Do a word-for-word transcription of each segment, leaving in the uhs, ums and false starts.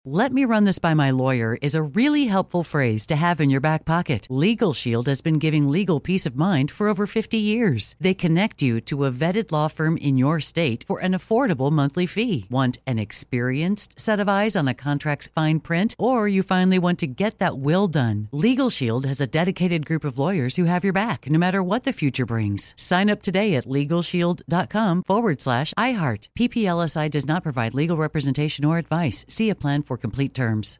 "Let me run this by my lawyer" is a really helpful phrase to have in your back pocket. Legal Shield has been giving legal peace of mind for over fifty years. They connect you to a vetted law firm in your state for an affordable monthly fee. Want an experienced set of eyes on a contract's fine print? Or you finally want to get that will done? Legal Shield has a dedicated group of lawyers who have your back, no matter what the future brings. Sign up today at LegalShield.com forward slash iHeart. P P L S I does not provide legal representation or advice. See a plan for complete terms.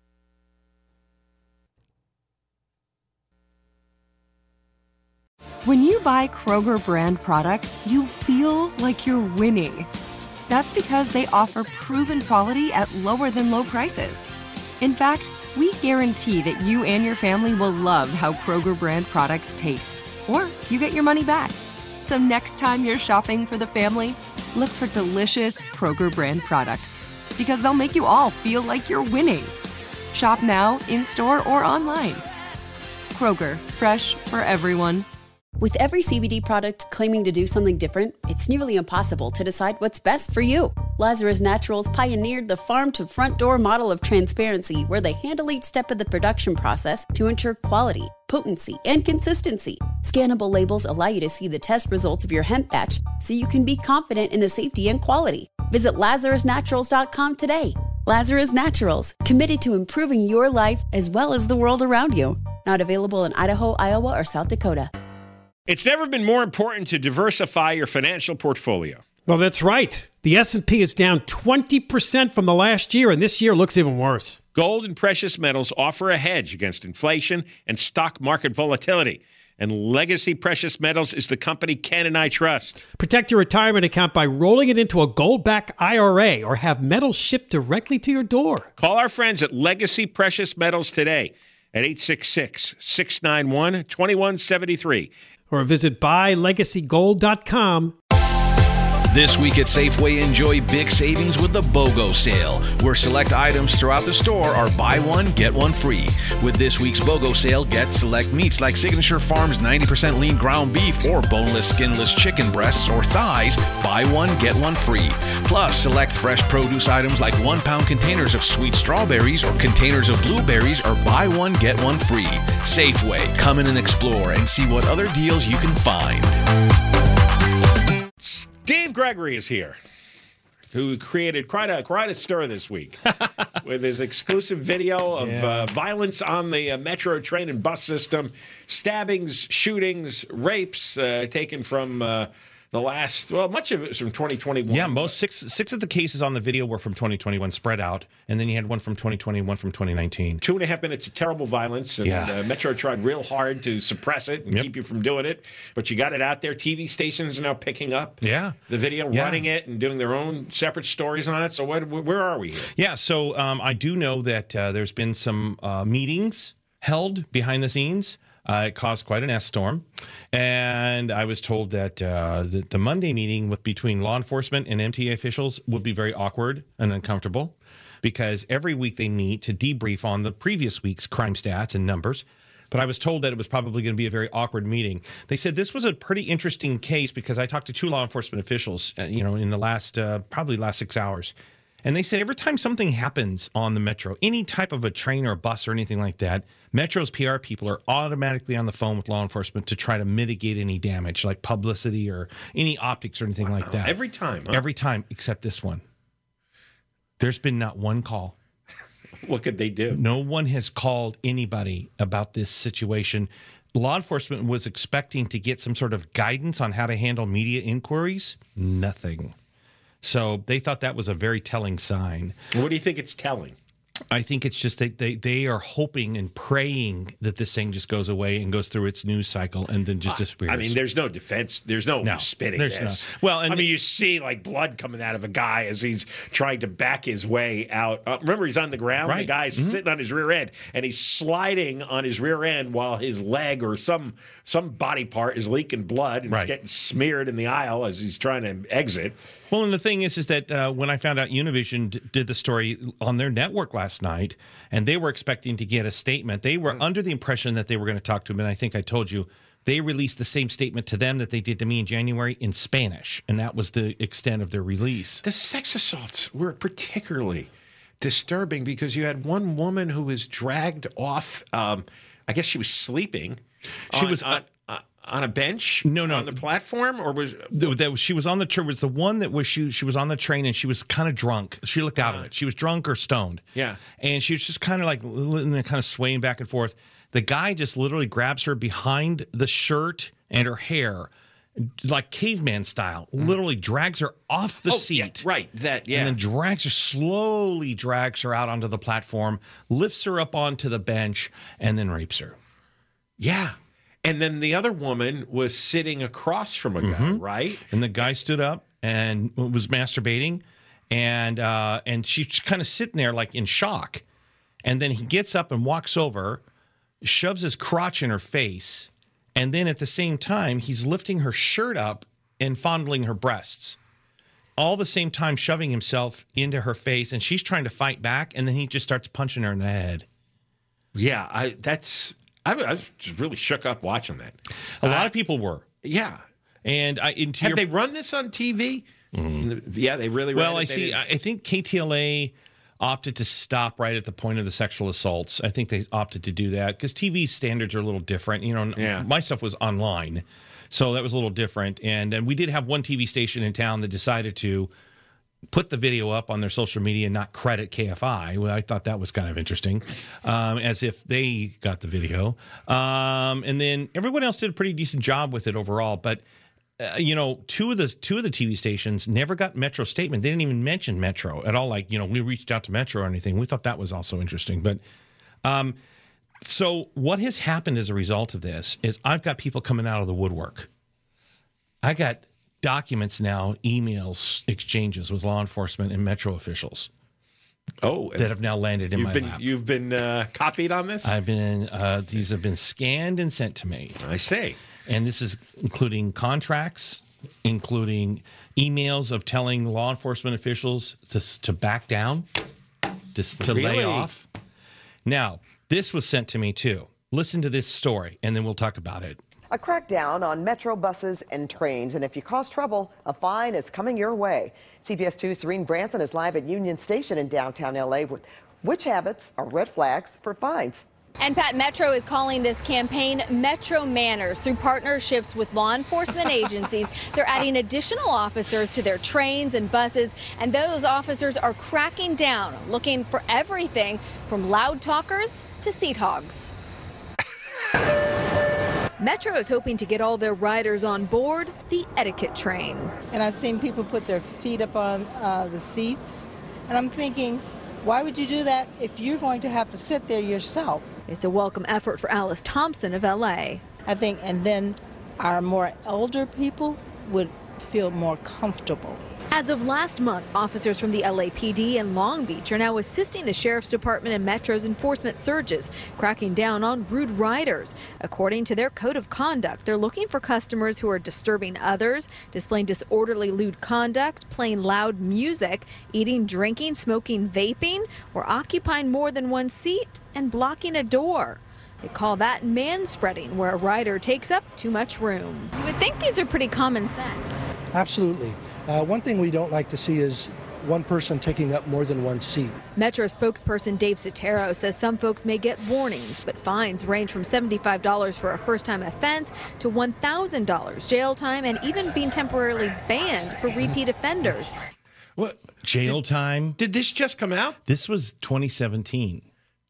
When you buy Kroger brand products, you feel like you're winning. That's because they offer proven quality at lower than low prices. In fact, we guarantee that you and your family will love how Kroger brand products taste, or you get your money back. So next time you're shopping for the family, look for delicious Kroger brand products, because they'll make you all feel like you're winning. Shop now, in-store, or online. Kroger, fresh for everyone. With every C B D product claiming to do something different, it's nearly impossible to decide what's best for you. Lazarus Naturals pioneered the farm-to-front-door model of transparency, where they handle each step of the production process to ensure quality, potency, and consistency. Scannable labels allow you to see the test results of your hemp batch, so you can be confident in the safety and quality. Visit Lazarus Naturals dot com today. Lazarus Naturals, committed to improving your life as well as the world around you. Not available in Idaho, Iowa, or South Dakota. It's never been more important to diversify your financial portfolio. Well, that's right. The S and P is down twenty percent from the last year, and this year looks even worse. Gold and precious metals offer a hedge against inflation and stock market volatility. And Legacy Precious Metals is the company Ken and I trust. Protect your retirement account by rolling it into a gold-backed I R A, or have metals shipped directly to your door. Call our friends at Legacy Precious Metals today at eight six six, six nine one, two one seven three. Or visit buy legacy gold dot com. This week at Safeway, enjoy big savings with the BOGO sale, where select items throughout the store are buy one, get one free. With this week's BOGO sale, get select meats like Signature Farms ninety percent lean ground beef or boneless, skinless chicken breasts or thighs, buy one, get one free. Plus, select fresh produce items like one-pound containers of sweet strawberries or containers of blueberries are buy one, get one free. Safeway, come in and explore and see what other deals you can find. Steve Gregory is here, who created quite a quite a stir this week with his exclusive video of yeah. uh, violence on the uh, metro train and bus system, stabbings, shootings, rapes uh, taken from uh, the last, well, much of it was from twenty twenty-one. Yeah, most six six of the cases on the video were from twenty twenty-one spread out, and then you had one from twenty twenty, one from twenty nineteen. Two and a half minutes of terrible violence, and yeah. uh, Metro tried real hard to suppress it and yep. keep you from doing it, but you got it out there. T V stations are now picking up yeah. the video, yeah. running it, and doing their own separate stories on it. So what, where are we here? Yeah, so um, I do know that uh, there's been some uh, meetings held behind the scenes. Uh, it caused quite an S-storm, and I was told that uh, the, the Monday meeting with between law enforcement and M T A officials would be very awkward and uncomfortable, because every week they meet to debrief on the previous week's crime stats and numbers. But I was told that it was probably going to be a very awkward meeting. They said this was a pretty interesting case, because I talked to two law enforcement officials, uh, you know, in the last uh, probably last six hours. And they said every time something happens on the Metro, any type of a train or a bus or anything like that, Metro's P R people are automatically on the phone with law enforcement to try to mitigate any damage, like publicity or any optics or anything wow. like that. Every time. Huh? Every time, except this one. There's been not one call. What could they do? No one has called anybody about this situation. Law enforcement was expecting to get some sort of guidance on how to handle media inquiries. Nothing. So they thought that was a very telling sign. What do you think it's telling? I think it's just that they, they are hoping and praying that this thing just goes away and goes through its news cycle and then just disappears. I mean, there's no defense. There's no, no spitting there's this. No. Well, and I mean, you see like blood coming out of a guy as he's trying to back his way out. Uh, remember, he's on the ground. Right. The guy's mm-hmm. sitting on his rear end, and he's sliding on his rear end while his leg or some some body part is leaking blood and right. it's getting smeared in the aisle as he's trying to exit. Well, and the thing is, is that uh, when I found out Univision d- did the story on their network last night, and they were expecting to get a statement, they were mm. under the impression that they were going to talk to him. And I think I told you, they released the same statement to them that they did to me in January in Spanish. And that was the extent of their release. The sex assaults were particularly disturbing because you had one woman who was dragged off. Um, I guess she was sleeping. She on, was on, uh, on a bench. No, no. on the platform, or was the, that she was on the train. Was the one that was she? She was on the train and she was kind of drunk. She looked out of it. She was drunk or stoned. Yeah, and she was just kind of like kind of swaying back and forth. The guy just literally grabs her behind the shirt and her hair, like caveman style. Literally drags her off the oh, seat. Yeah, right. That yeah. And then drags her slowly, drags her out onto the platform, lifts her up onto the bench, and then rapes her. Yeah. And then the other woman was sitting across from a guy, mm-hmm. right? And the guy stood up and was masturbating, and uh, and she's kind of sitting there like in shock. And then he gets up and walks over, shoves his crotch in her face, and then at the same time, he's lifting her shirt up and fondling her breasts. All the same time shoving himself into her face, and she's trying to fight back, and then he just starts punching her in the head. Yeah, I that's... I was just really shook up watching that. A lot uh, of people were. Yeah. And I, into have your, they run this on T V? Mm-hmm. Yeah, they really Well, ran it. I see. Didn't... I think K T L A opted to stop right at the point of the sexual assaults. I think they opted to do that because T V standards are a little different. You know, yeah. my stuff was online, so that was a little different. And, and we did have one T V station in town that decided to put the video up on their social media and not credit K F I. Well, I thought that was kind of interesting, um, as if they got the video. Um, and then everyone else did a pretty decent job with it overall. But, uh, you know, two of the two of the T V stations never got Metro statement. They didn't even mention Metro at all. Like, you know, we reached out to Metro or anything. We thought that was also interesting. But um, so what has happened as a result of this is I've got people coming out of the woodwork. I got documents now, emails, exchanges with law enforcement and Metro officials. Oh, that have now landed in you've my been, lap. You've been uh, copied on this? I've been. Uh, these have been scanned and sent to me. I see. And this is including contracts, including emails of telling law enforcement officials to to back down, to, to really? lay off. Now, this was sent to me too. Listen to this story, and then we'll talk about it. A crackdown on Metro buses and trains, and if you cause trouble, a fine is coming your way. C B S two's Serene Branson is live at Union Station in downtown L A with which habits are red flags for fines. And Pat, Metro is calling this campaign Metro Manners. Through partnerships with law enforcement agencies, they're adding additional officers to their trains and buses, and those officers are cracking down, looking for everything from loud talkers to seat hogs. Metro is hoping to get all their riders on board the etiquette train. And I've seen people put their feet up on uh, the seats, and I'm thinking, why would you do that if you're going to have to sit there yourself? It's a welcome effort for Alice Thompson of L A. I think, and then our more elder people would feel more comfortable. As of last month, officers from the L A P D and Long Beach are now assisting the Sheriff's Department and Metro's enforcement surges, cracking down on rude riders. According to their code of conduct, they're looking for customers who are disturbing others, displaying disorderly lewd conduct, playing loud music, eating, drinking, smoking, vaping, or occupying more than one seat and blocking a door. They call that manspreading, where a rider takes up too much room. You would think these are pretty common sense. Absolutely. Uh, one thing we don't like to see is one person taking up more than one seat. Metro spokesperson Dave Sotero says some folks may get warnings, but fines range from seventy-five dollars for a first-time offense to one thousand dollars jail time and even being temporarily banned for repeat offenders. What? Jail time? Did this just come out? This was twenty seventeen.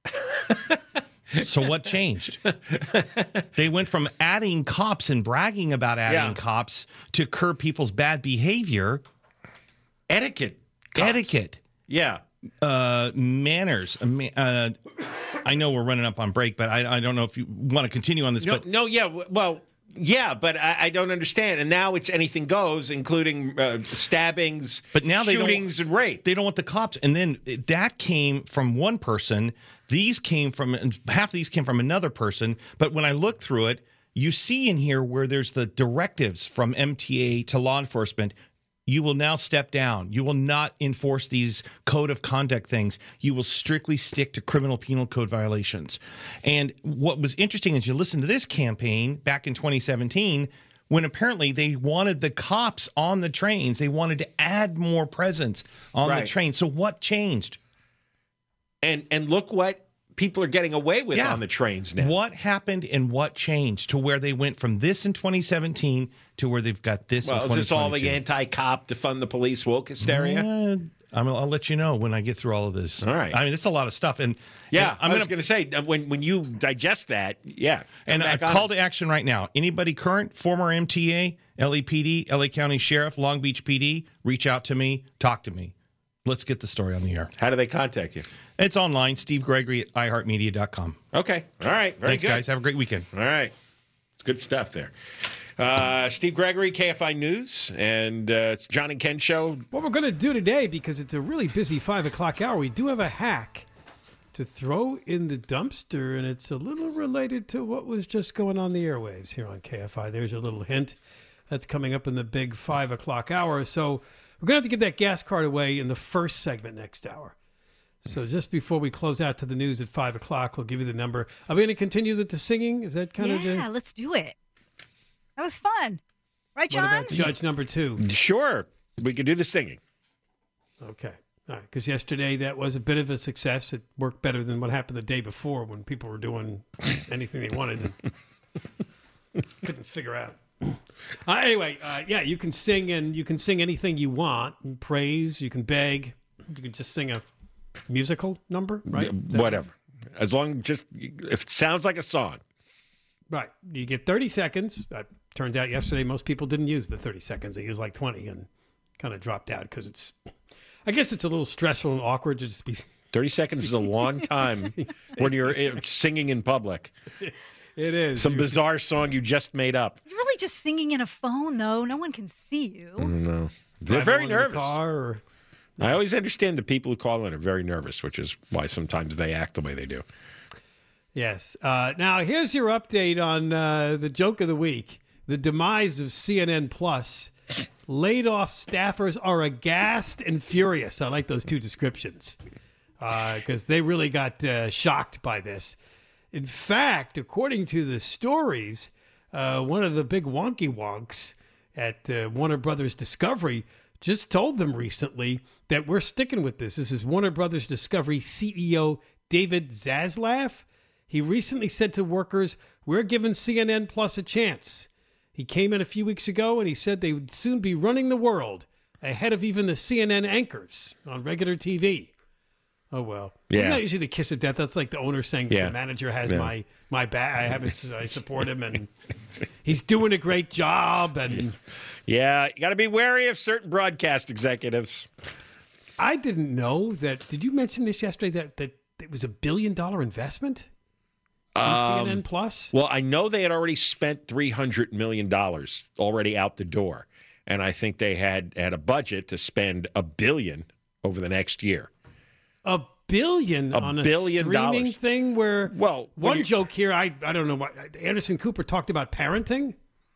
So what changed? They went from adding cops and bragging about adding yeah. cops to curb people's bad behavior. Etiquette. Cops. Etiquette. Yeah. Uh, manners. Uh, I know we're running up on break, but I, I don't know if you want to continue on this. No, but no yeah. Well, yeah, but I, I don't understand. And now it's anything goes, including uh, stabbings, but now they shootings, and rape. They don't want the cops. And then that came from one person. These came from, half of these came from another person. But when I look through it, you see in here where there's the directives from M T A to law enforcement. You will now step down. You will not enforce these code of conduct things. You will strictly stick to criminal penal code violations. And what was interesting is you listen to this campaign back in twenty seventeen, when apparently they wanted the cops on the trains. They wanted to add more presence on right. the train. So what changed? And and look what people are getting away with Yeah. on the trains now. What happened and what changed to where they went from this in twenty seventeen to where they've got this Well, in is twenty twenty-two? this all the anti-cop, defund the police woke hysteria? Uh, I'm, I'll let you know when I get through all of this. All right. I mean, it's a lot of stuff. And Yeah, and I'm I was gonna- going to say, uh, when, when you digest that, yeah. come And a back on. call to action right now. Anybody current, former M T A, L A P D, L A County Sheriff, Long Beach P D, reach out to me, talk to me. Let's get the story on the air. How do they contact you? It's online, Steve Gregory at i heart media dot com. Okay. All right. Very Thanks, good. guys. Have a great weekend. All right. It's good stuff there. Uh, Steve Gregory, K F I News, and uh, it's John and Ken Show. What we're going to do today, because it's a really busy five o'clock hour, we do have a hack to throw in the dumpster, and it's a little related to what was just going on the airwaves here on K F I. There's a little hint. That's coming up in the big five o'clock hour. So we're going to have to give that gas card away in the first segment next hour. So just before we close out to the news at five o'clock, we'll give you the number. Are we going to continue with the singing? Is that kind yeah, of the... Yeah, let's do it. That was fun. Right, John? What about judge number two? Sure. We could do the singing. Okay. All right. Because yesterday that was a bit of a success. It worked better than what happened the day before when people were doing anything they wanted and couldn't figure out. Uh, anyway, uh, yeah, you can sing and you can sing anything you want. And praise, you can beg. You can just sing a musical number, right? Whatever. As long just if it sounds like a song. Right. You get thirty seconds. Uh, turns out yesterday most people didn't use the thirty seconds. They used like twenty and kind of dropped out because it's, I guess it's a little stressful and awkward to just be. thirty seconds is a long time when you're uh, singing in public. It is. Some bizarre song you just made up. You're really just singing in a phone, though. No one can see you. No. They're Drive very along in the nervous. car or... I always understand the people who call in are very nervous, which is why sometimes they act the way they do. Yes. Uh, now, here's your update on uh, the joke of the week. The demise of C N N Plus. Laid off staffers are aghast and furious. I like those two descriptions because uh, they really got uh, shocked by this. In fact, according to the stories, uh, one of the big wonky wonks at uh, Warner Brothers Discovery just told them recently that we're sticking with this. This is Warner Brothers Discovery C E O David Zaslav. He recently said to workers, we're giving C N N Plus a chance. He came in a few weeks ago and he said they would soon be running the world ahead of even the C N N anchors on regular T V. Oh, well. Yeah. Isn't that usually the kiss of death? That's like the owner saying Yeah. the manager has Yeah. my my back. I have his, I support him and he's doing a great job. And Yeah, you got to be wary of certain broadcast executives. I didn't know that. Did you mention this yesterday that, that it was a billion dollar investment in Um, C N N Plus? Well, I know they had already spent three hundred million dollars already out the door. And I think they had, had a budget to spend a billion over the next year. A billion A on a billion streaming dollars. thing where Well, when one you- joke here, I, I don't know what Anderson Cooper talked about parenting.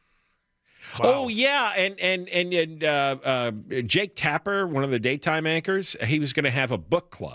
Oh yeah, and and and, and uh, uh, Jake Tapper, one of the daytime anchors, he was going to have a book club.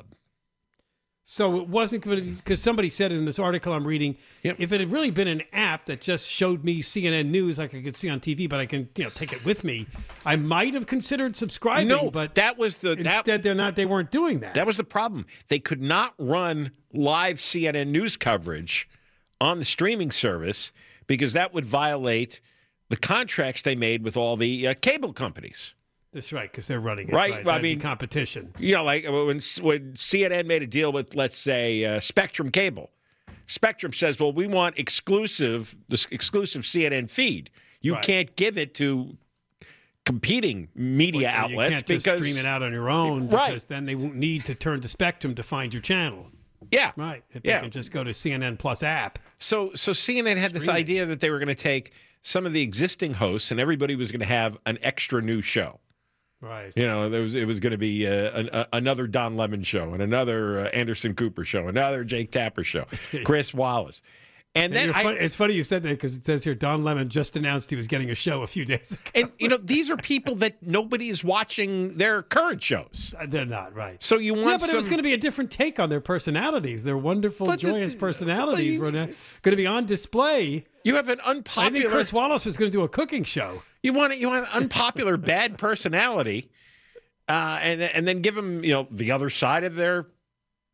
So it wasn't going to, because somebody said in this article I'm reading, Yep. if it had really been an app that just showed me C N N news like I could see on T V, but I can you know take it with me, I might have considered subscribing. No, but that was the that, instead they're not. They weren't doing that. that was the problem. They could not run live C N N news coverage on the streaming service because that would violate the contracts they made with all the uh, cable companies. That's right, because they're running it. Right, Right. well, I That'd be mean- competition. You know, like when when C N N made a deal with, let's say, uh, Spectrum Cable. Spectrum says, "Well, we want exclusive this exclusive C N N feed. You Right. can't give it to competing media Well, outlets you can't because just stream it out on your own, Right. because then they won't need to turn to Spectrum to find your channel. yeah, Right. If Yeah. they can just go to C N N Plus app. So so C N N had this Streaming. idea that they were going to take some of the existing hosts and everybody was going to have an extra new show. Right. You know, there was it was going to be uh, an, uh, another Don Lemon show and another uh, Anderson Cooper show, another Jake Tapper show, Chris Wallace. And then You're I, fun- it's funny you said that because it says here Don Lemon just announced he was getting a show a few days ago. and you know, these are people that nobody is watching their current shows. Uh, They're not, right. So you want Yeah, but it was some- going to be a different take on their personalities. Their wonderful, But the- joyous personalities but were you- going to be on display. You have an I unpopular. think Chris Wallace was going to do a cooking show. You want it, you want an unpopular bad personality, uh, and and then give them you know the other side of their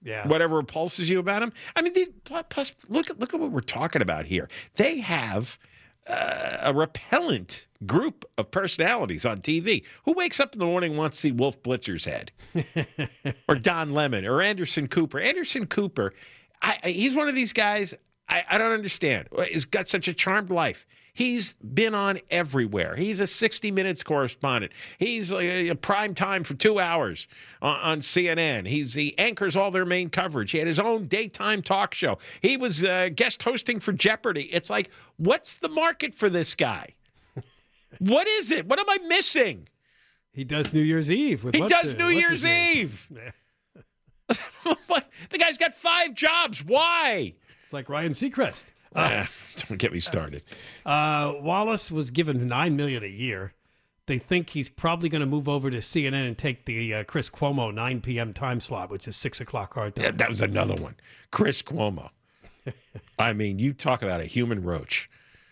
Yeah. Whatever repulses you about them. I mean, these, plus, look at look at what we're talking about here. They have uh, a repellent group of personalities on T V. Who wakes up in the morning and wants to see Wolf Blitzer's head? Or Don Lemon or Anderson Cooper. Anderson Cooper, I, I, he's one of these guys I, I don't understand. He's got such a charmed life. He's been on everywhere. He's a sixty minutes correspondent. He's a, a prime time for two hours on, on C N N. He's He anchors all their main coverage. He had his own daytime talk show. He was uh, guest hosting for Jeopardy. It's like, what's the market for this guy? What is it? What am I missing? He does New Year's Eve. With he what's does the, New Year's Eve. What? The guy's got five jobs. Why? It's like Ryan Seacrest. Uh, don't get me started. Uh, Wallace was given nine million dollars a year. They think he's probably going to move over to C N N and take the uh, Chris Cuomo nine p.m. time slot, which is six o'clock our time. Yeah, that was another one. Chris Cuomo. I mean, you talk about a human roach.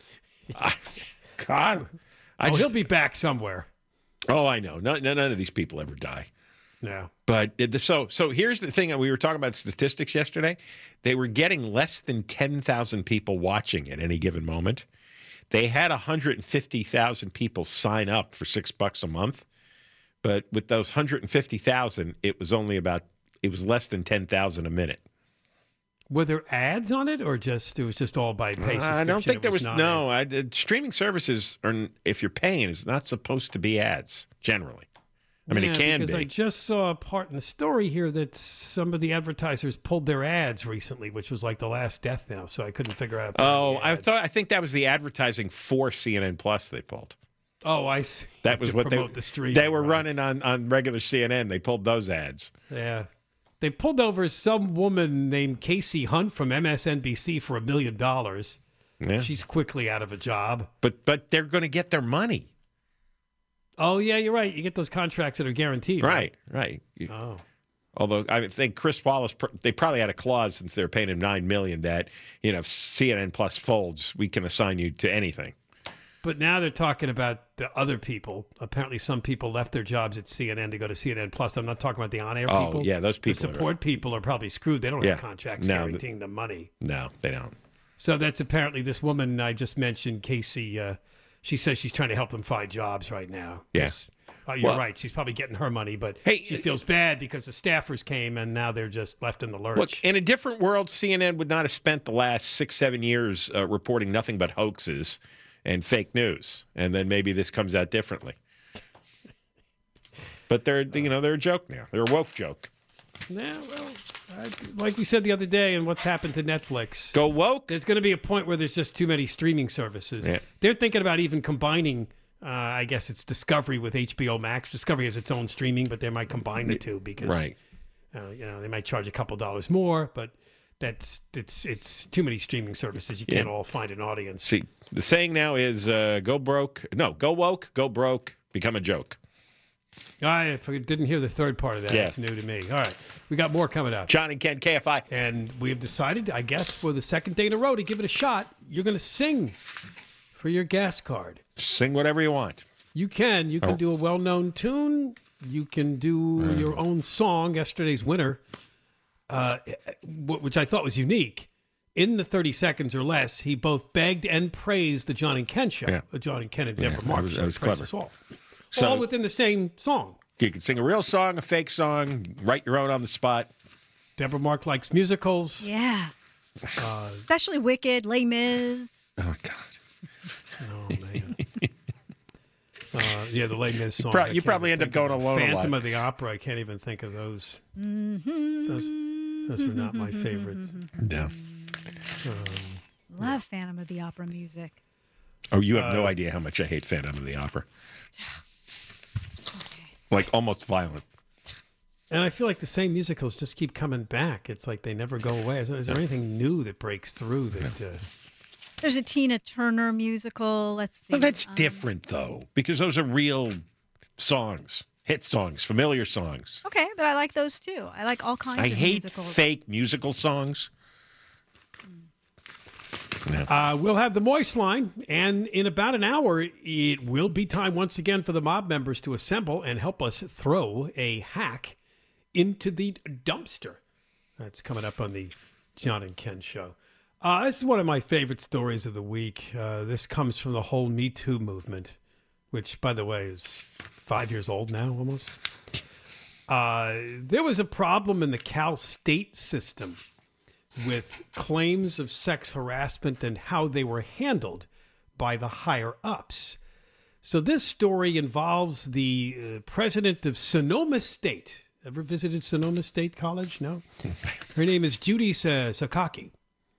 I, God. I oh, just, he'll be back somewhere. Oh, I know. No, no, none of these people ever die. No. But so so here's the thing. We were talking about statistics yesterday. They were getting less than ten thousand people watching at any given moment. They had one hundred fifty thousand people sign up for six bucks a month. But with those one hundred fifty thousand, it was only about, it was less than ten thousand a minute. Were there ads on it or just, it was just all by pay subscription? I don't think there was, was no. I, uh, streaming services, are, if you're paying, is not supposed to be ads, generally. I mean, yeah, it can because be. I just saw a part in the story here that some of the advertisers pulled their ads recently, which was like the last death now. So I couldn't figure out. Oh, I thought I think that was the advertising for C N N Plus they pulled. Oh, I see. That was to what they the stream, they were right. running on on regular C N N. They pulled those ads. Yeah, they pulled over some woman named Casey Hunt from M S N B C for a million dollars. Yeah. She's quickly out of a job. But but they're going to get their money. Oh, yeah, you're right. You get those contracts that are guaranteed. Right, right. You, oh. Although I think Chris Wallace, they probably had a clause since they're paying him nine million dollars that, you know, if C N N Plus folds, we can assign you to anything. But now they're talking about the other people. Apparently some people left their jobs at C N N to go to C N N Plus. I'm not talking about the on-air oh, people. yeah, those people. The support are, people are probably screwed. They don't yeah, have contracts no, guaranteeing them money. No, they don't. So that's apparently this woman I just mentioned, Casey, uh, she says she's trying to help them find jobs right now. Yes. Yeah. Uh, you're well, right. She's probably getting her money, but hey, she feels bad because the staffers came and now they're just left in the lurch. Look, in a different world, C N N would not have spent the last six, seven years uh, reporting nothing but hoaxes and fake news, and then maybe this comes out differently. But they're, you know, they're a joke now. They're a woke joke. Yeah, well, I, like we said the other day, and what's happened to Netflix? Go woke. There's going to be a point where there's just too many streaming services. Yeah. They're thinking about even combining. Uh, I guess it's Discovery with H B O Max. Discovery has its own streaming, but they might combine the two because, right. uh, you know, they might charge a couple dollars more, but that's it's it's too many streaming services. You can't Yeah. all find an audience. See, the saying now is uh, go broke. No, go woke, go broke, become a joke. I didn't hear the third part of that. Yeah. It's new to me. All right. We got more coming up. John and Ken, K F I. And we have decided, I guess, for the second day in a row to give it a shot, you're going to sing for your gas card. Sing whatever you want. You can. You can Oh. do a well-known tune. You can do your own song. Yesterday's winner, uh, which I thought was unique. In the thirty seconds or less, he both begged and praised the John and Ken show. Yeah. The John and Ken and Deborah Yeah, Mark that was- show. that was Praise clever. us all. So- all within the same song. You can sing a real song, a fake song, write your own on the spot. Deborah Mark likes musicals. Yeah. Uh, Especially Wicked, Les Mis. Oh, God. Oh, man. uh, yeah, the Les Mis song. pro- I you can't probably even end up think of going it. alone a Phantom lot. of the Opera. I can't even think of those. Mm-hmm. Those, those were not my favorites. No. Love Phantom of the Opera music. Oh, you have no Uh, idea how much I hate Phantom of the Opera. Like almost violent. And I feel like the same musicals just keep coming back. It's like they never go away. Is, is there anything new that breaks through that... Uh, There's a Tina Turner musical. Let's see. Well, that's Um, different, though, because those are real songs, hit songs, familiar songs. Okay, but I like those too. I like all kinds I of hate musicals. fake musical songs. No. Uh, we'll have the Moist line, and in about an hour, it will be time once again for the mob members to assemble and help us throw a hack into the dumpster. That's coming up on the John and Ken show. Uh, this is one of my favorite stories of the week. Uh, this comes from the whole Me Too movement, which, by the way, is five years old now almost. Uh, there was a problem in the Cal State system with claims of sex harassment and how they were handled by the higher-ups. So this story involves the uh, president of Sonoma State. Ever visited Sonoma State College? No? Her name is Judy uh, Sakaki.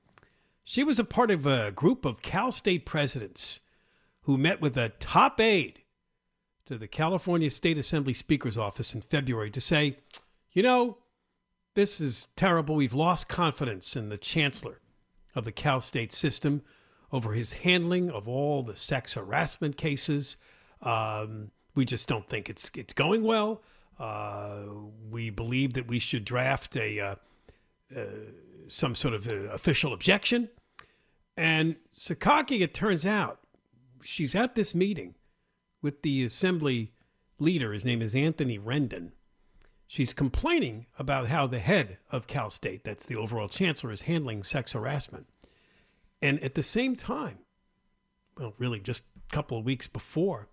She was a part of a group of Cal State presidents who met with a top aide to the California State Assembly Speaker's office in February to say, you know, this is terrible. We've lost confidence in the chancellor of the Cal State system over his handling of all the sex harassment cases. Um, we just don't think it's it's going well. Uh, we believe that we should draft a uh, uh, some sort of uh, official objection. And Sakaki, it turns out, she's at this meeting with the assembly leader. His name is Anthony Rendon. She's complaining about how the head of Cal State, that's the overall chancellor, is handling sex harassment. And at the same time, well, really just a couple of weeks before,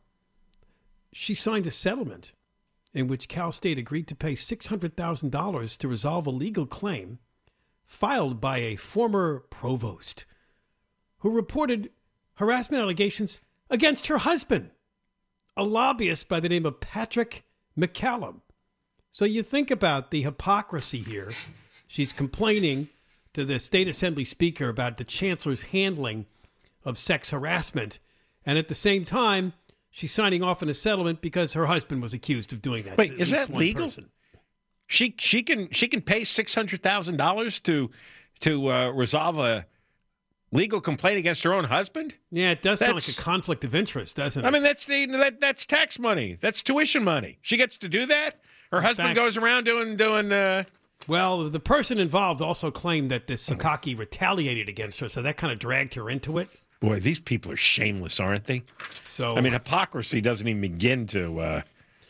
she signed a settlement in which Cal State agreed to pay six hundred thousand dollars to resolve a legal claim filed by a former provost who reported harassment allegations against her husband, a lobbyist by the name of Patrick McCallum. So you think about the hypocrisy here. She's complaining to the state assembly speaker about the chancellor's handling of sex harassment. And at the same time, she's signing off on a settlement because her husband was accused of doing that. Wait, is that legal? Person. She she can she can pay six hundred thousand dollars to to uh, resolve a legal complaint against her own husband? Yeah, it does that's, sound like a conflict of interest, doesn't it? I mean, that's the that that's tax money. That's tuition money. She gets to do that. Her husband fact, goes around doing doing. Uh, well, the person involved also claimed that this Sakaki retaliated against her, so that kind of dragged her into it. Boy, these people are shameless, aren't they? So I mean, hypocrisy doesn't even begin to uh,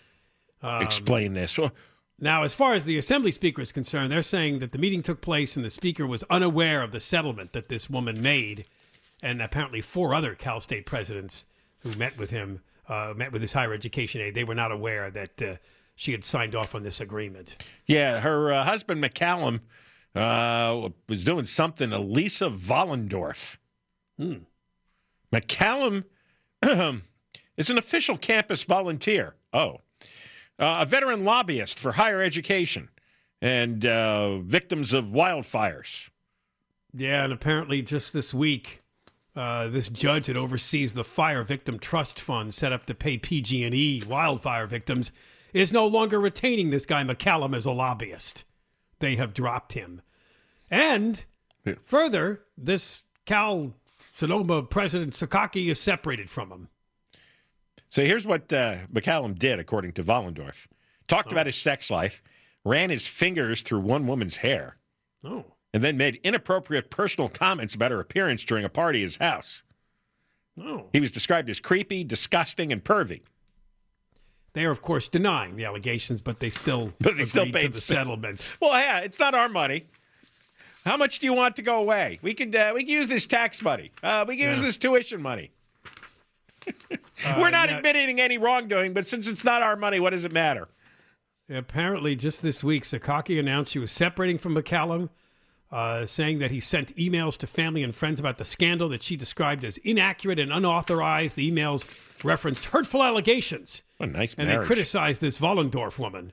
um, explain this. Well, now, as far as the assembly speaker is concerned, they're saying that the meeting took place and the speaker was unaware of the settlement that this woman made, and apparently four other Cal State presidents who met with him, uh, met with his higher education aide, they were not aware that uh, she had signed off on this agreement. Yeah, her uh, husband, McCallum, uh, was doing something to Lisa Vollendorf. Hmm. McCallum is an official campus volunteer. Oh. Uh, a veteran lobbyist for higher education and uh, victims of wildfires. Yeah, and apparently just this week, uh, this judge that oversees the Fire Victim Trust Fund set up to pay P G and E wildfire victims is no longer retaining this guy McCallum as a lobbyist. They have dropped him. And yeah. further, this Cal Sonoma president Sakaki is separated from him. So here's what uh, McCallum did, according to Vollendorf. Talked oh. about his sex life, ran his fingers through one woman's hair, oh. and then made inappropriate personal comments about her appearance during a party at his house. Oh. He was described as creepy, disgusting, and pervy. They are, of course, denying the allegations, but they still but they agreed still paid to the settlement. Well, yeah, it's not our money. How much do you want to go away? We could uh, we can use this tax money. Uh, we can yeah. use this tuition money. uh, We're not yeah. admitting any wrongdoing, but since it's not our money, what does it matter? Apparently, just this week, Sakaki announced she was separating from McCallum, uh, saying that he sent emails to family and friends about the scandal that she described as inaccurate and unauthorized. The emails referenced hurtful allegations. What a nice and marriage. They criticized this Vollendorf woman.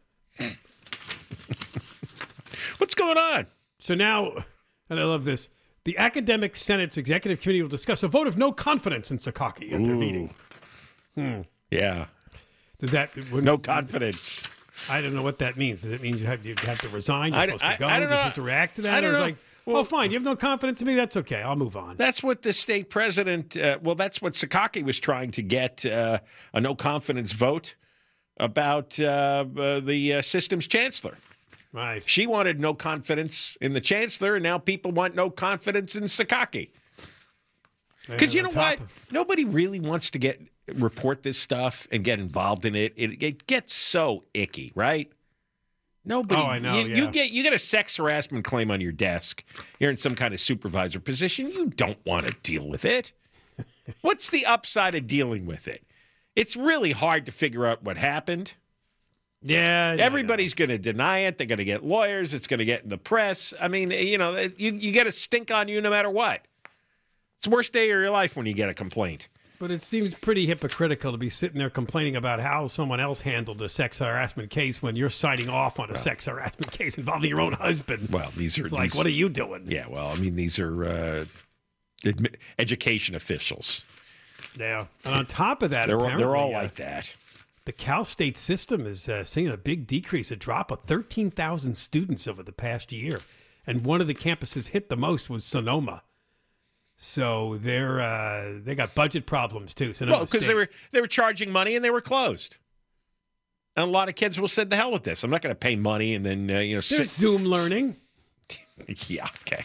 What's going on? So now, and I love this, the Academic Senate's Executive Committee will discuss a vote of no confidence in Sakaki at their Ooh. meeting. Hmm. Yeah. Does that... When, no confidence. I don't know what that means. Does it mean you have, you have to resign? You're I, supposed I, to go? I don't You're know. supposed to react to that? I don't or know. Like, well, oh, fine. You have no confidence in me? That's okay. I'll move on. That's what the state president... Uh, well, that's what Sakaki was trying to get, uh, a no-confidence vote about uh, uh, the uh, system's chancellor. Right. She wanted no confidence in the chancellor, and now people want no confidence in Sakaki. Because you know what? Of- Nobody really wants to get report this stuff and get involved in it. It, it gets so icky, right? Nobody. Oh, I know, You, yeah. you get you get a sex harassment claim on your desk. You're in some kind of supervisor position. You don't want to deal with it. What's the upside of dealing with it? It's really hard to figure out what happened. Yeah. yeah Everybody's going to deny it. They're going to get lawyers. It's going to get in the press. I mean, you know, you, you get a stink on you no matter what. It's the worst day of your life when you get a complaint. But it seems pretty hypocritical to be sitting there complaining about how someone else handled a sex harassment case when you're signing off on a well, sex harassment case involving your own husband. Well, these are it's like, these, what are you doing? Yeah, well, I mean, these are uh, admi- education officials. Yeah, and on top of that, they're all, they're all uh, like that. The Cal State system is uh, seeing a big decrease, a drop of thirteen thousand students over the past year, and one of the campuses hit the most was Sonoma. So they're uh, they got budget problems too. Sonoma well, because State. they were they were charging money and they were closed. And a lot of kids will say, "The hell with this! I'm not going to pay money." And then uh, you know, there's sit- Zoom learning. yeah, okay.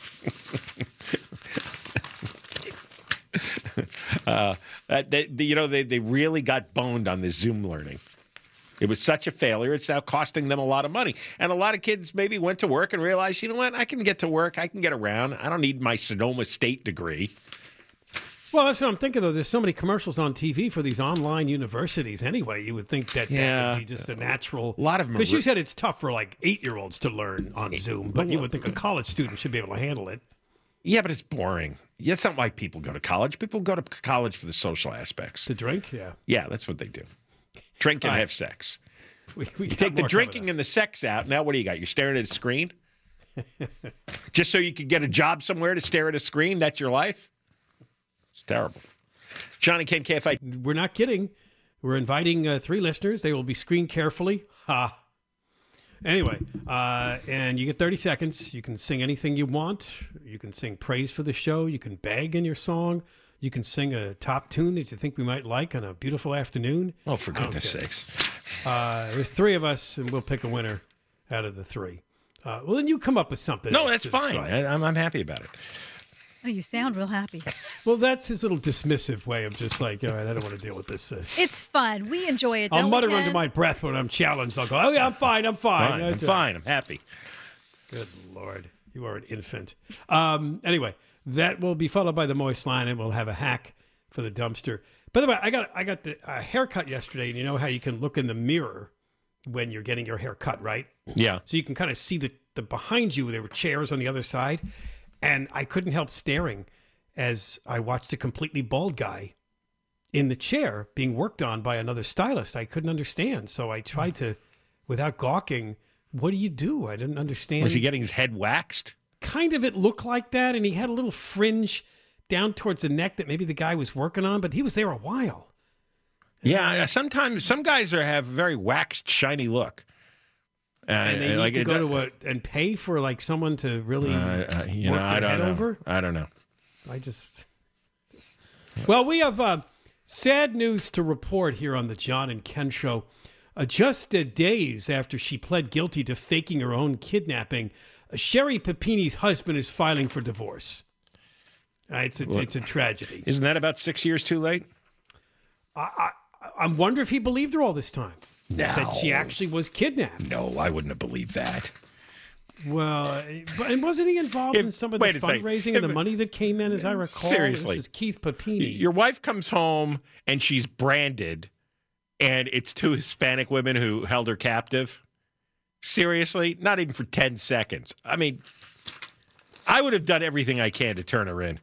uh, they, they, you know, they they really got boned on this Zoom learning. It was such a failure. It's now costing them a lot of money. And a lot of kids maybe went to work and realized, you know what, I can get to work. I can get around. I don't need my Sonoma State degree. Well, that's what I'm thinking, though. There's so many commercials on T V for these online universities anyway. You would think that yeah. that would be just a natural... A lot of them Because are... you said it's tough for, like, eight-year-olds to learn on Zoom, but you would think a college student should be able to handle it. Yeah, but it's boring. Yeah, it's not why people go to college. People go to college for the social aspects. To drink? Yeah. Yeah, that's what they do. Drink and right. have sex. We, we you take the drinking and the sex out. Now what do you got? You're staring at a screen? Just so you could get a job somewhere to stare at a screen? That's your life? It's terrible. Johnny Ken, K F I. We're not kidding. We're inviting uh, three listeners. They will be screened carefully. Ha. Anyway, uh, and you get thirty seconds. You can sing anything you want. You can sing praise for the show. You can beg in your song. You can sing a top tune that you think we might like on a beautiful afternoon. Oh, for goodness sakes. Uh, there's three of us, and we'll pick a winner out of the three. Uh, well, then you come up with something. No, else that's to fine. describe. I, I'm, I'm happy about it. Oh, you sound real happy. Well, that's his little dismissive way of just like, all right, I don't want to deal with this. Uh, It's fun. We enjoy it. I'll don't mutter we, under Ken? my breath when I'm challenged. I'll go, oh, yeah, I'm fine. I'm fine. Fine. I'm That's all fine. I'm happy. Good Lord. You are an infant. Um, anyway, that will be followed by the moist line, and we'll have a hack for the dumpster. By the way, I got I got the uh, haircut yesterday, and you know how you can look in the mirror when you're getting your hair cut, right? Yeah. So you can kind of see the, the behind you. There were chairs on the other side, and I couldn't help staring as I watched a completely bald guy in the chair being worked on by another stylist. I couldn't understand, so I tried to, without gawking, what do you do? I didn't understand. Was he getting his head waxed? Kind of, it looked like that, and he had a little fringe down towards the neck that maybe the guy was working on, but he was there a while. Yeah, sometimes some guys are, have a very waxed, shiny look. Uh, And they need like to it go does- to a, and pay for like someone to really Uh, uh, you work know, I their don't head know. over. I don't know. I just. Well, we have uh, sad news to report here on the John and Ken Show. Uh, just uh, days after she pled guilty to faking her own kidnapping, uh, Sherry Papini's husband is filing for divorce. Uh, it's a, Well, it's a tragedy. Isn't that about six years too late? I, I I wonder if he believed her all this time. No. That she actually was kidnapped. No, I wouldn't have believed that. Well, but and wasn't he involved If- in some of wait the a second. fundraising and the If- money that came in, as I recall? Seriously. This is Keith Papini. Your wife comes home and she's branded, and it's two Hispanic women who held her captive. Seriously? Not even for ten seconds. I mean, I would have done everything I can to turn her in.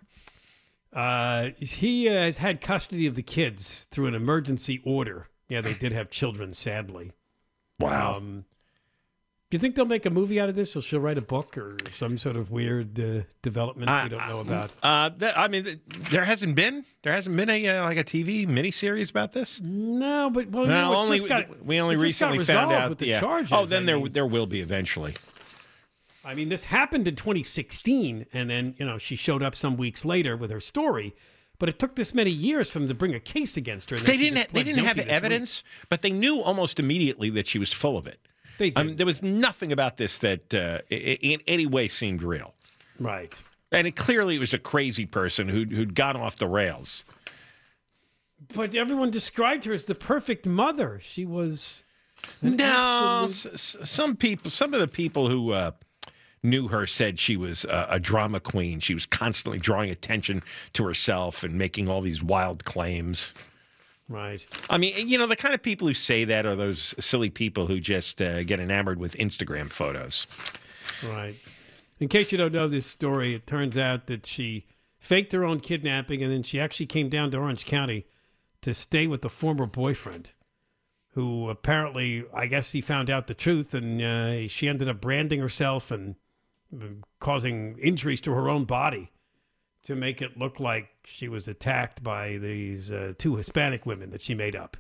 Uh, he uh, has had custody of the kids through an emergency order. Yeah, they did have children, sadly. Wow. Um, do you think they'll make a movie out of this, or she'll write a book, or some sort of weird uh, development we don't know about? Uh, that, I mean, there hasn't been there hasn't been a uh, like a T V miniseries about this. No, but well, you No, know, it's only just got, we only it just got recently found resolved out with the yeah. charges. Oh, then I there mean- there will be eventually. I mean, this happened in twenty sixteen, and then, you know, she showed up some weeks later with her story, but it took this many years for them to bring a case against her. And then They she didn't. just Ha- they pled didn't have guilty this evidence, but they knew almost immediately that she was full of it. They I mean, there was nothing about this that uh, i- in any way seemed real. week. Right. And it clearly was a crazy person who'd, who'd gone off the rails. But everyone described her as the perfect mother. She was No, s- s- some people, some of the people who uh, knew her said she was uh, a drama queen. She was constantly drawing attention to herself and making all these wild claims. Right. I mean, you know, the kind of people who say that are those silly people who just uh, get enamored with Instagram photos. Right. In case you don't know this story, it turns out that she faked her own kidnapping, and then she actually came down to Orange County to stay with the former boyfriend, who apparently, I guess he found out the truth, and uh, she ended up branding herself and uh, causing injuries to her own body to make it look like she was attacked by these uh, two Hispanic women that she made up.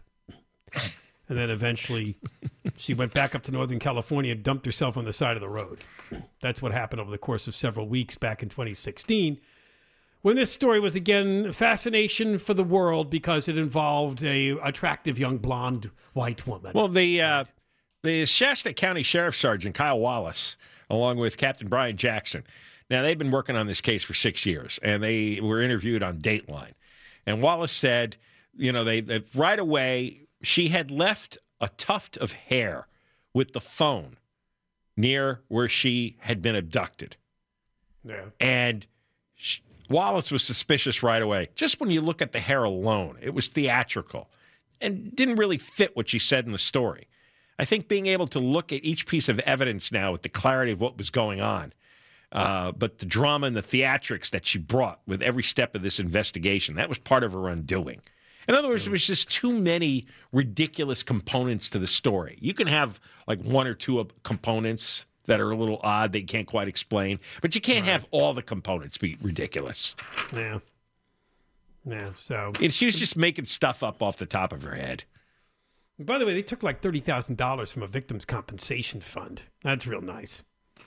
And then eventually she went back up to Northern California and dumped herself on the side of the road. That's what happened over the course of several weeks back in twenty sixteen, when this story was again a fascination for the world because it involved a attractive young blonde white woman. Well, the uh, the Shasta County Sheriff Sergeant Kyle Wallace, along with Captain Brian Jackson, now they've been working on this case for six years, and they were interviewed on Dateline. And Wallace said, you know, they, they right away she had left a tuft of hair with the phone near where she had been abducted. Yeah. And she, Wallace was suspicious right away. Just when you look at the hair alone, it was theatrical and didn't really fit what she said in the story. I think being able to look at each piece of evidence now with the clarity of what was going on, uh, but the drama and the theatrics that she brought with every step of this investigation, that was part of her undoing. In other words, there was just too many ridiculous components to the story. You can have like one or two components that are a little odd that you can't quite explain, but you can't right. have all the components be ridiculous. Yeah. Yeah, so... And she was just making stuff up off the top of her head. By the way, they took like thirty thousand dollars from a victim's compensation fund. That's real nice.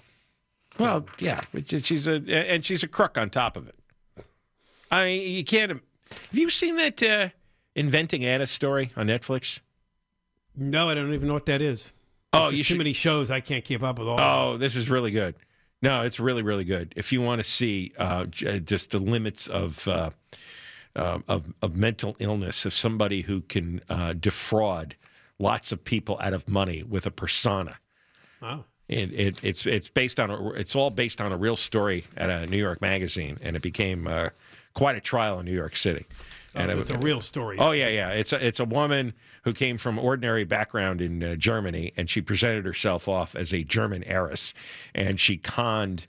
Well, yeah, she's a and she's a crook on top of it. I mean, you can't... Have you seen that... Uh, Inventing Anna story on Netflix? No, I don't even know what that is. There's oh, you too should... many shows. I can't keep up with all. Oh, this is really good. No, it's really, really good. If you want to see uh, just the limits of, uh, uh, of of mental illness of somebody who can uh, defraud lots of people out of money with a persona. Oh. It, it, it's it's based on a, it's all based on a real story at a New York magazine, and it became uh, quite a trial in New York City. And oh, so it was, it's a real story. Oh yeah, yeah. It's a, it's a woman who came from ordinary background in uh, Germany, and she presented herself off as a German heiress, and she conned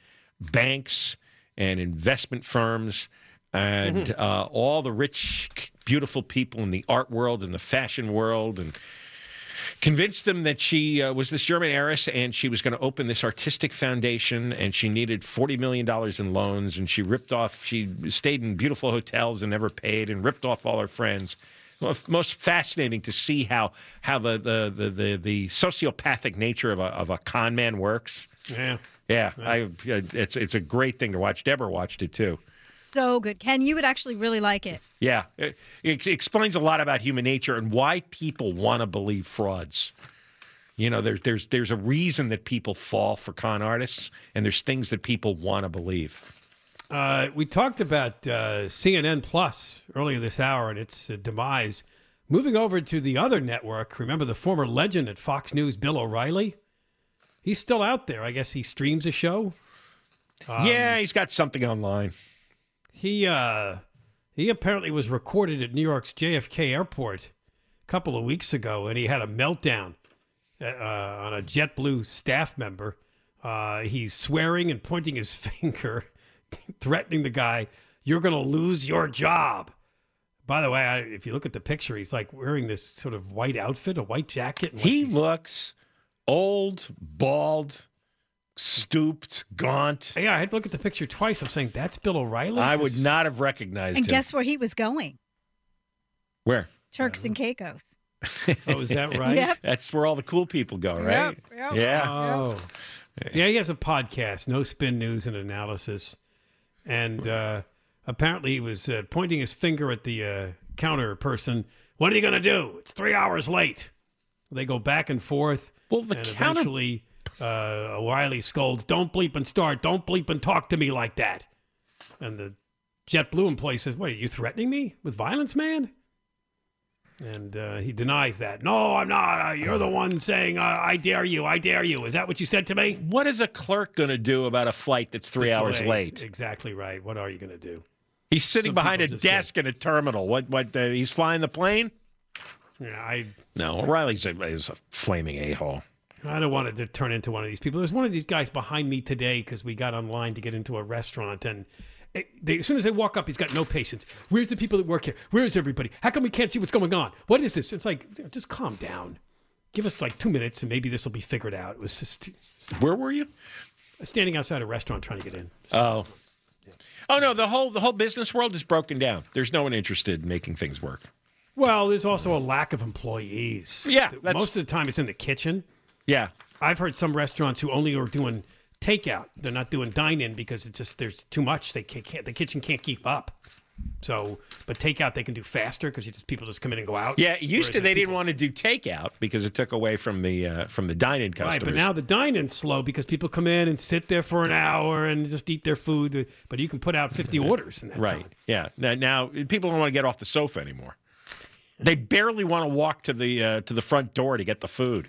banks and investment firms and mm-hmm. uh, all the rich, beautiful people in the art world and the fashion world, and convinced them that she uh, was this German heiress and she was going to open this artistic foundation, and she needed forty million dollars in loans, and she ripped off, she stayed in beautiful hotels and never paid and ripped off all her friends. Well, most fascinating to see how how the the the the, the sociopathic nature of a of a con man works. Yeah. Yeah, I it's it's a great thing to watch. Deborah watched it too. So good. Ken, you would actually really like it. Yeah. It, it explains a lot about human nature and why people want to believe frauds. You know, there, there's there's a reason that people fall for con artists, and there's things that people want to believe. Uh, we talked about uh, C N N Plus earlier this hour and its uh, demise. Moving over to the other network, remember the former legend at Fox News, Bill O'Reilly? He's still out there. I guess he streams a show. Um, yeah, he's got something online. He uh, he apparently was recorded at New York's J F K Airport a couple of weeks ago, and he had a meltdown uh, on a JetBlue staff member. Uh, he's swearing and pointing his finger, threatening the guy, "You're going to lose your job." By the way, I, if you look at the picture, he's like wearing this sort of white outfit, a white jacket. And he like looks old, bald, stooped, gaunt. Yeah, I had to look at the picture twice. I'm saying, that's Bill O'Reilly? I would not have recognized and him. And guess where he was going? Where? Turks and Caicos. Oh, is that right? Yep. That's where all the cool people go, right? Yep, yep, yeah. Oh. Yep. Yeah, he has a podcast, No Spin News and Analysis. And uh, apparently he was uh, pointing his finger at the uh, counter person. What are you going to do? It's three hours late. They go back and forth. Well, the and counter... eventually uh, O'Reilly scolds, "Don't bleep and start. Don't bleep and talk to me like that." And the JetBlue employee says, "What, are you threatening me with violence, man?" And uh, he denies that. No, I'm not. Uh, you're the one saying, uh, I dare you, I dare you. Is that what you said to me? What is a clerk going to do about a flight that's three It's hours late? Exactly right. What are you going to do? He's sitting Some behind a people just desk in a terminal. What? What? Uh, he's flying the plane? Yeah, I No, O'Reilly's a, is a flaming a-hole. I don't want it to turn into one of these people. There's one of these guys behind me today because we got online to get into a restaurant, and it, they, as soon as they walk up, he's got no patience. Where's the people that work here? Where is everybody? How come we can't see what's going on? What is this? It's like, just calm down. Give us like two minutes, and maybe this will be figured out. It was just. Where were you? Standing outside a restaurant trying to get in. Oh. Oh no, the whole the whole business world is broken down. There's no one interested in making things work. Well, there's also a lack of employees. Yeah, that's- most of the time it's in the kitchen. Yeah. I've heard some restaurants who only are doing takeout. They're not doing dine-in because it's just there's too much. They can't, can't the kitchen can't keep up. So, but takeout they can do faster because just people just come in and go out. Yeah, used to Whereas they if didn't people- want to do takeout because it took away from the uh, from the dine-in customers. Right, but now the dine-in's slow because people come in and sit there for an hour and just eat their food. But you can put out fifty orders in that right. time. Yeah. Now, now people don't want to get off the sofa anymore. They barely want to walk to the uh, to the front door to get the food.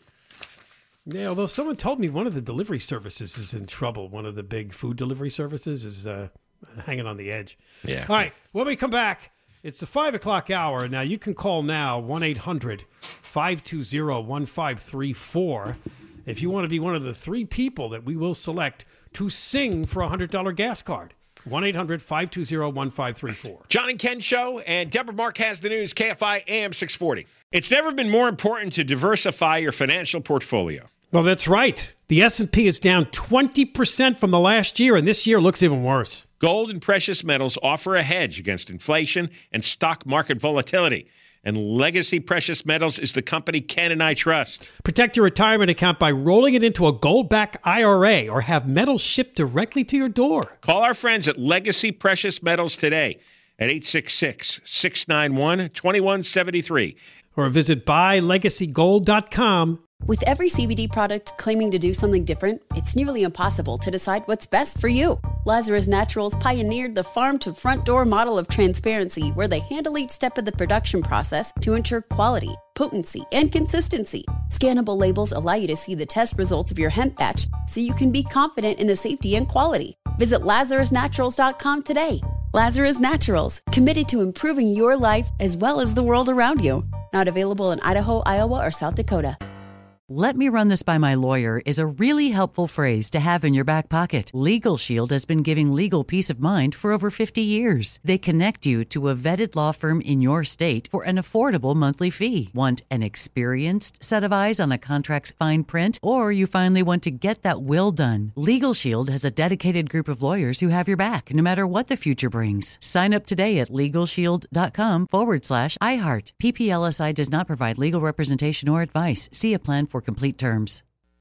Yeah, although someone told me one of the delivery services is in trouble. One of the big food delivery services is uh, hanging on the edge. Yeah. All right, when we come back, it's the five o'clock hour. Now, you can call now, one eight hundred five two zero one five three four, if you want to be one of the three people that we will select to sing for a one hundred dollars gas card. one eight hundred five two zero one five three four. John and Ken Show, and Deborah Mark has the news, K F I A M six forty. It's never been more important to diversify your financial portfolio. Well, that's right. The S and P is down twenty percent from the last year, and this year looks even worse. Gold and precious metals offer a hedge against inflation and stock market volatility. And Legacy Precious Metals is the company Ken and I trust. Protect your retirement account by rolling it into a gold-backed I R A or have metals shipped directly to your door. Call our friends at Legacy Precious Metals today at eight six six, six nine one, two one seven three. Or visit buy legacy gold dot com. With every C B D product claiming to do something different, it's nearly impossible to decide what's best for you. Lazarus Naturals pioneered the farm-to-front-door model of transparency where they handle each step of the production process to ensure quality, potency, and consistency. Scannable labels allow you to see the test results of your hemp batch so you can be confident in the safety and quality. Visit lazarus naturals dot com today. Lazarus Naturals, committed to improving your life as well as the world around you. Not available in Idaho, Iowa, or South Dakota. Let me run this by my lawyer is a really helpful phrase to have in your back pocket. Legal Shield has been giving legal peace of mind for over fifty years. They connect you to a vetted law firm in your state for an affordable monthly fee. Want an experienced set of eyes on a contract's fine print? Or you finally want to get that will done? Legal Shield has a dedicated group of lawyers who have your back no matter what the future brings. Sign up today at LegalShield.com forward slash iHeart. P P L S I does not provide legal representation or advice. See a plan for complete terms.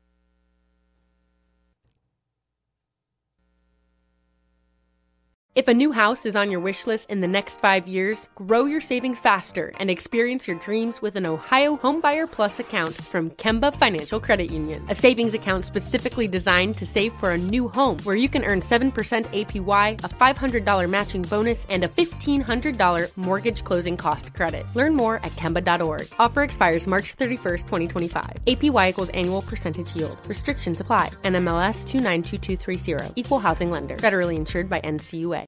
If a new house is on your wish list in the next five years, grow your savings faster and experience your dreams with an Ohio Homebuyer Plus account from Kemba Financial Credit Union. A savings account specifically designed to save for a new home where you can earn seven percent A P Y, a five hundred dollars matching bonus, and a fifteen hundred dollars mortgage closing cost credit. Learn more at Kemba dot org. Offer expires March thirty-first, twenty twenty-five. A P Y equals annual percentage yield. Restrictions apply. N M L S two nine two two three zero. Equal housing lender. Federally insured by N C U A.